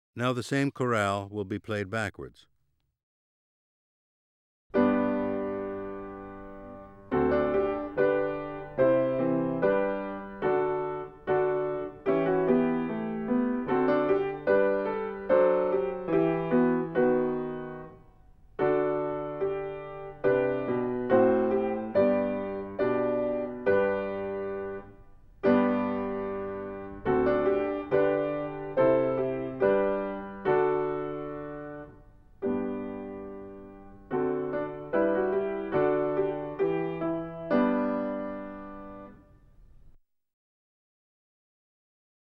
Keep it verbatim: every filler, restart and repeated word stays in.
Now the same chorale will be played backwards.